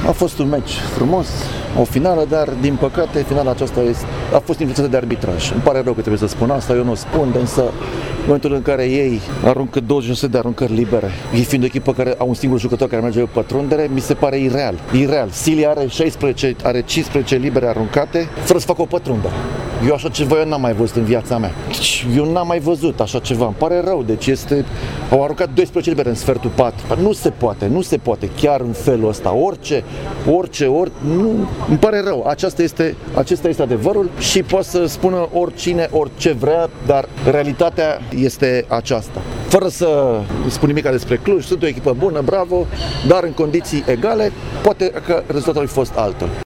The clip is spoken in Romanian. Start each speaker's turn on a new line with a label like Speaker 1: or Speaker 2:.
Speaker 1: A fost un meci frumos, o finală, dar din păcate finala aceasta a fost influențată de arbitraj. Îmi pare rău că trebuie să spun asta, eu nu o spun, însă în momentul în care ei aruncă 26 de aruncări libere, ei fiind o echipă care au un singur jucător care merge pe pătrundere, mi se pare ireal. Silia are 15 libere aruncate fără să facă o pătrundere. Eu așa ceva n-am mai văzut în viața mea. Eu n-am mai văzut așa ceva. Îmi pare rău. Deci au aruncat 12 libere în sfertul 4. Nu se poate chiar în felul ăsta. Orice, nu, îmi pare rău. Acesta este adevărul și poate să spună oricine, orice vrea, dar realitatea este aceasta. Fără să spun nimic despre Cluj, sunt o echipă bună, bravo, dar în condiții egale, poate că rezultatul a fost altul.